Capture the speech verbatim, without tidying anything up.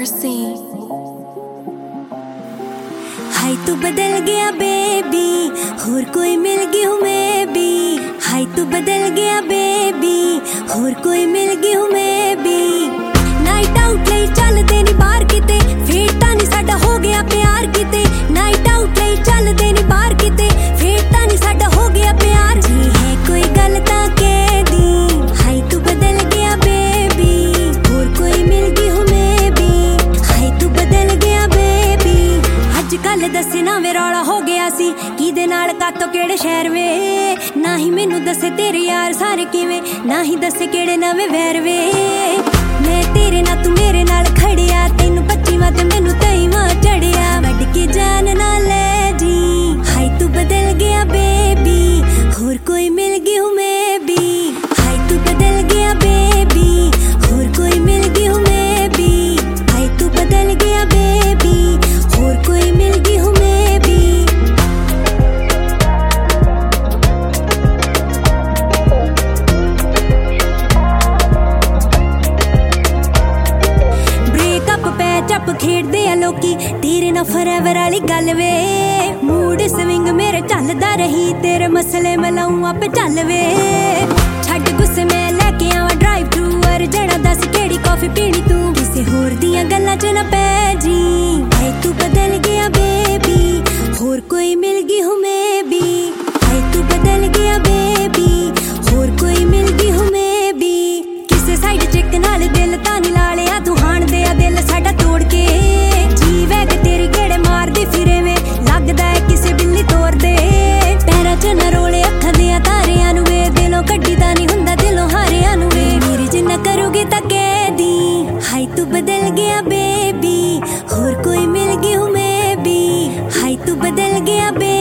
Mercy. हाय तू बदल गया बेबी, होर कोई मिल गई हूँ मैं भी। हाय तू बदल गया बेबी, होर कोई मिल गई हूँ मैं भी। नाइट आउट ਲਈ ਚੱਲਦੇ ਨੀ ਬਾਹਰ ਕਿਤੇ, ਫੇਰ ਤਾਂ ਨੀ ਸਾਡਾ ਹੋ ਗਿਆ ਪਿਆਰ ਕਿਤੇ। ਨਾਈਟ ਆउट ਲਈ ਚੱਲਦੇ ਨੀ ਬਾਹਰ ਕਿਤੇ, ਫੇਰ ਤਾਂ ਨੀ ਸਾਡਾ ਹੋ ਗਿਆ ਪਿਆਰ। ਜੇ ਹੈ ਕੋਈ ਗੱਲ ਤਾਂ ਕਹਿ ਦੀ, ਹਾਏ ਤੂੰ ਬਦਲ ਗਿਆ ਬੇਬੀ, ਹੋਰ ਕੋਈ ਮਿਲ ਗਈ ਹੂੰ ਮੈਂ ਵੀ। ਹਾਏ ਤੂੰ ਬਦਲ ਗਿਆ ਬੇਬੀ, ਅੱਜ ਕੱਲ ਦੱਸਣਾ ਵੇ ਰੌਲਾ ਹੋ ਗਿਆ ਸੀ, ਕਿਹਦੇ ਨਾਲ ਕਾਤੋਂ ਕਿਹੜੇ ਸ਼ਹਿਰ ਵੇ। ਨਾ ਹੀ ਮੈਨੂੰ ਦੱਸੇ ਤੇਰੇ ਯਾਰ ਸਾਰੇ ਕਿਵੇਂ, ਨਾ ਹੀ ਦੱਸੇ ਕਿਹੜੇ ਨਵੇਂ ਵੈਰ ਵੇ। मैं तेरे ना तू मेरे नाल खड़िया, तेनू पच्चीवां ते मैनू तेईवां चढ़िया। वड के जान ना ले जी, हाय तू बदल गया बेबी, होर कोई मिल गई हूँ मैं भी। हाय तू बदल गया बेबी, होर कोई मिल गई हूँ मैं भी। हाय तू बदल गया बेबी, होर कोई मिल गई हूँ मैं भी। ਚੱਪ ਖੇਡਦੇ ਆ ਲੋਕੀ ਤੇਰੇ ਨਾਲ ਫੋਰਐਵਰ ਵਾਲੀ ਗੱਲ ਵੇ। ਮੂਡ ਸਵਿੰਗ ਮੇਰੇ ਚੱਲਦਾ ਰਹੀ, ਤੇਰੇ ਮਸਲੇ ਮਲਾਉਂ ਆਪੇ ਚੱਲ ਵੇ। ਛੱਡ ਗੁੱਸੇ ਮੈਂ ਲੈ ਕੇ ਆਵਾਂ ਡਰਾਈਵ ਥਰੂ, ਅਰਜਣਾ ਦੱਸ ਕਿਹੜੀ ਕਾਫੀ ਪੀਣੀ ਤੂੰ, ਕਿਸੇ ਹੋਰ ਦੀਆਂ ਗੱਲਾਂ 'ਚ ਨਾ ਪੈ ਜੀ। ਹਾਏ ਤੂੰ ਬਦਲ ਗਿਆ ਬੇਬੀ, ਹੋਰ ਕੋਈ ਮਿਲ ਗਈ ਹੂੰ ਮੈਂ ਵੀ। ਹਾਏ ਤੂੰ ਬਦਲ ਗਿਆ ਬੇਬੀ, ਹੋਰ ਕੋਈ ਮਿਲ ਗਈ ਹੂੰ ਮੈਂ ਵੀ। ਕਿਸੇ ਸਾਈਡ ਚਿੱਕ ਨਾਲ ਦਿਲ ਤਾਂ ਨੀ ਲਾ ਲਿਆ ਤੂੰ, ਹਾਣਦੇ ਆ ਦਿਲ ਸਾਡਾ ਤੋੜ ਕੇ। ਜੀ ਵੈਗ ਤੇਰੀ ਗੇੜੇ ਮਾਰਦੀ ਫਿਰੇ ਵੇ, ਲੱਗਦਾ ਏ ਕਿਸੇ ਬਿੱਲੀ ਤੋੜ ਦੇ। ਪੈਰਾਂ 'ਚ ਨਾ ਰੋਲੇ ਅੱਖਾਂ ਦੀਆਂ ਤਾਰਿਆਂ ਨੂੰ ਵੇ, ਦਿਲੋਂ ਕੱਢੀ ਤਾਂ ਨੀ ਹੁੰਦਾ ਦਿਲੋਂ ਹਾਰਿਆਂ ਨੂੰ ਵੇ। ਮੇਰੀ ਜਿੰਨਾ ਕਰੂਗੀ ਤਾਂ ਕਹਿ ਦੀ, ਹਾਏ ਤੂੰ ਬਦਲ ਗਿਆ ਬੇਬੀ, ਹੋਰ ਕੋਈ ਮਿਲ ਗਈ ਹੂੰ ਮੈਂ ਵੀ। ਹਾਏ ਤੂੰ ਬਦਲ ਗਿਆ ਬੇ